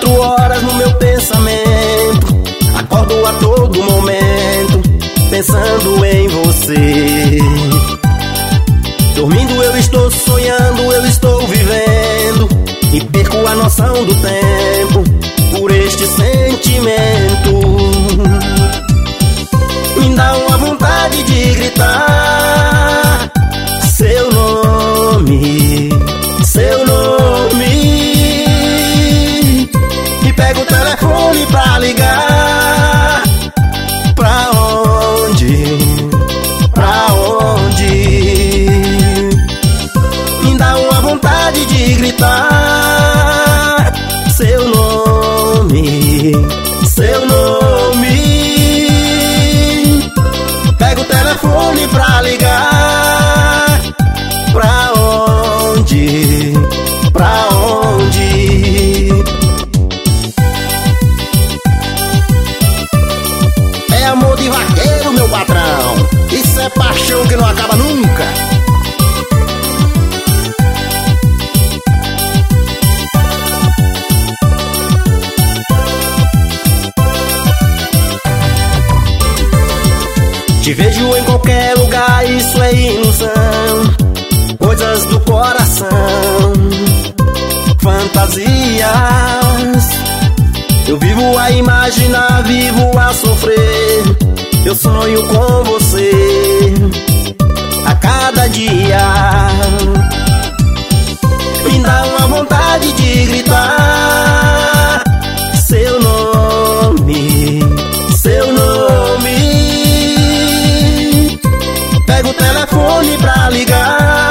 24 horas no meu pensamento. Acordo a todo momento pensando em você. Dormindo eu estou sonhando, eu estou vivendo e perco a noção do tempo por este sentimento. Me dá uma vontade de gritar seu nome, seu nome. E pego o telefone pra ligar. Pra onde? Pra onde? Me dá uma vontade de gritar seu nome, seu nome. Pego o telefone pra ligar. Pra onde? Pra onde? É amor de vaqueiro, meu patrão. Isso é paixão que não acaba nunca. Te vejo em qualquer lugar, isso é ilusão. Coisas do coração, fantasias. Eu vivo a imaginar, vivo a sofrer. Eu sonho com você a cada dia. Me dá uma vontade de gritar seu nome, seu nome. Pego o telefone pra ligar.